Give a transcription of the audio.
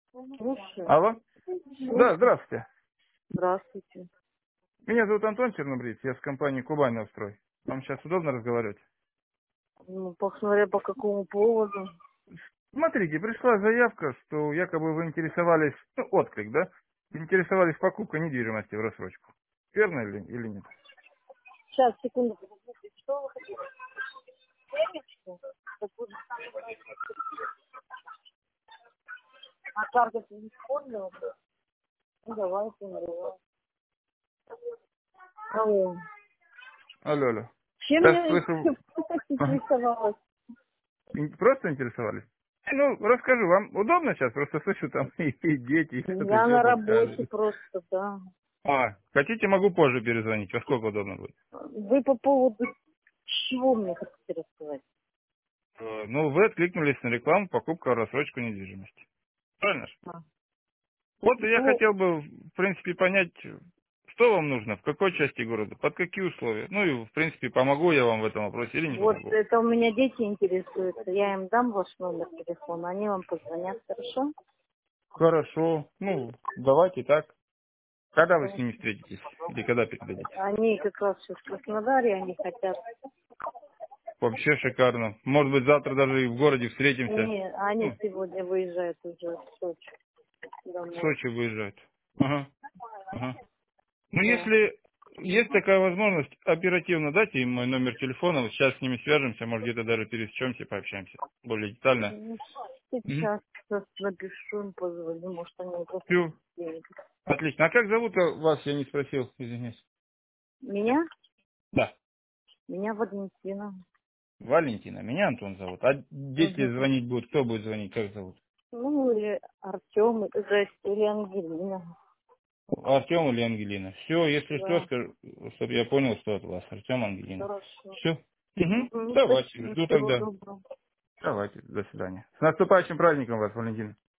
Слушаю. Алло? Да, Слушаю. здравствуйте. Здравствуйте. Меня зовут Антон Чернобрис, я с компании Кубань Новстрой. Вам сейчас удобно разговаривать? Ну, посмотря по какому поводу. Смотрите, пришла заявка, что якобы вы интересовались, ну, отклик, да? Интересовались покупкой недвижимости в рассрочку. Верно или нет? Сейчас, секунду. Подождите. Что вы хотите? Семечку? Какую? А карта ты не использовала? Ну, давайте, наливай. Алло. Алло, алло. Чем Сейчас я слышу... Ага. интересовалась? Просто интересовались? Ну, расскажу, вам удобно сейчас? Просто слышу там и дети, и кто-то Я еще на работе подсказывает. просто, да. Хотите, могу позже перезвонить, во сколько удобно будет? Вы по поводу чего мне хотите рассказать? Ну, вы откликнулись на рекламу покупка в рассрочку недвижимости. Правильно же? А. Вот и я Ну, хотел бы, в принципе, понять, что вам нужно, в какой части города, под какие условия. Ну и, в принципе, помогу я вам в этом вопросе или не вот помогу. это у меня дети интересуются. Я им дам ваш номер телефона, они вам позвонят, хорошо? Хорошо. Ну, давайте так. Когда вы с Хорошо. ними встретитесь? Или когда передадите? Они как раз сейчас в Краснодаре, они хотят. Вообще шикарно. Может быть, завтра даже и в городе встретимся. Не, они Ну, сегодня выезжают уже в Сочи в домой. Сочи выезжают. Ага, ага. Ну, Да. если есть такая возможность, оперативно дайте им мой номер телефона, вот сейчас с ними свяжемся, может, где-то даже пересечемся, пообщаемся более детально. Ну, Угу. сейчас напишу им, позвоню, может они просто Все, деньги. отлично. А как зовут вас, я не спросил, извиняюсь. Меня? Да, Меня Валентина. Валентина, меня Антон зовут. А дети Мгм. звонить будут, кто будет звонить, как зовут? Ну, или Артем, или Ангелина. Артем или Ангелина. Все, если что, Да, скажу, чтобы я понял, что от вас. Артем, Ангелина. хорошо. Все. Угу. Мгм, Давайте, спасибо, жду всего тогда. доброго. Давайте, до свидания. С наступающим праздником вас, Валентина.